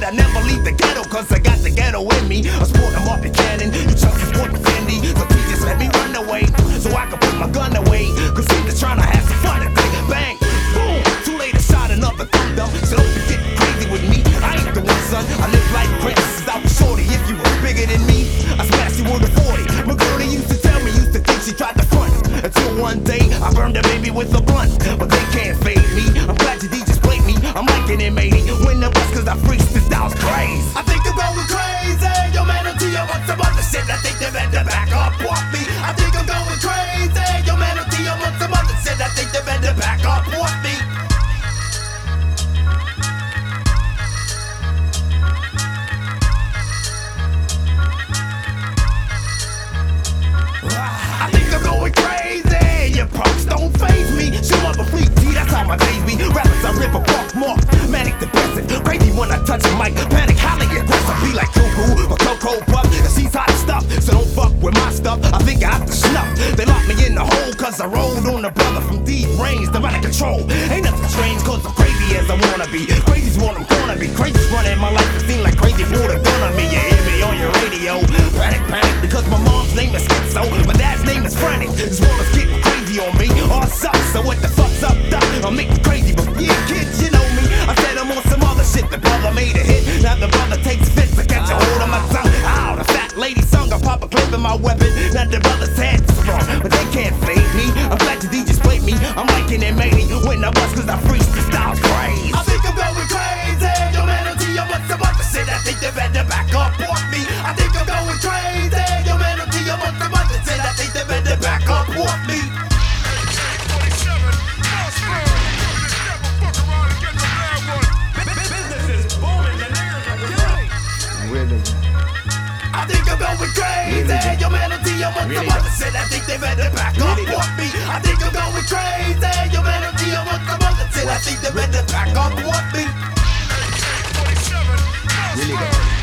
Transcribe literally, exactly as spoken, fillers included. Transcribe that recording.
I never leave the ghetto, cause I got the ghetto in me. A sport, I'm off the cannon, you chunks sport the Fendi. So please just let me run away, so I can put my gun away. Cause see, they're trying to have some fun and bang, bang, boom. Too late to shot another thumb dumb, so don't you get crazy with me. I ain't the one, son, I live like princesses. I was shorty, if you were bigger than me, I smash you with a forty. My girl, they used to tell me, used to think she tried to front. Until one day, I burned a baby with a blunt. But they can't fade me, I'm glad your D Js played me. I'm liking it, matey, win the bus cause I freaks the style's crazy. I think I'm going crazy, yo man, I'm T, I want some other shit. I think they're meant to back up off me. I think I'm going crazy, yo man, I'm T, I want some other shit. I think they're meant to back up off me. I think I'm going crazy, you punks don't faze me. Show up a fleet T, that's how my days be. Rappers I rip a buck more, manic depressive. Crazy when I touch a mic, panic, highly aggressive. Be like Cuckoo or Coco Puff, and she's hot stuff. So don't fuck with my stuff, I think I have to snuff. They locked me in the hole cause I rolled on a brother from deep range. They're out of control, ain't nothing strange cause I'm crazy as I wanna be. Crazy's what I'm gonna be, crazy's running my life. It seems like crazy pulled a gun on me. You hear me on your radio, panic, panic, because my mom's name is Schizo, my dad's name is Frantic. This world is getting crazy on me, all sucks, so what the fuck's up, doc? I'm making crazy, but yeah, kids, you know me. I said I'm on some other shit, the brother made a hit. Now the brother takes fits to catch a hold of my tongue. Ow, the fat lady sung, I pop a clip in my weapon. Now the brother's head is wrong, but they can't fade me. I'm glad your D Js played me, I'm liking it, matey. When I bust cause I freeze the style's crazy. I think I'm going crazy, yo man, I'm T, I want some other shit. I think they better back up off me. I think I'm going crazy, yo man, I'm T, I want some other shit. I think they better back up off me. I think I'm going crazy, really? Yo man, I'm T, I want really? Some other shit. I think they better back up really? Off me. I think I'm going crazy, yo man, I'm T, I want some other shit. I think they better back up off me. Really?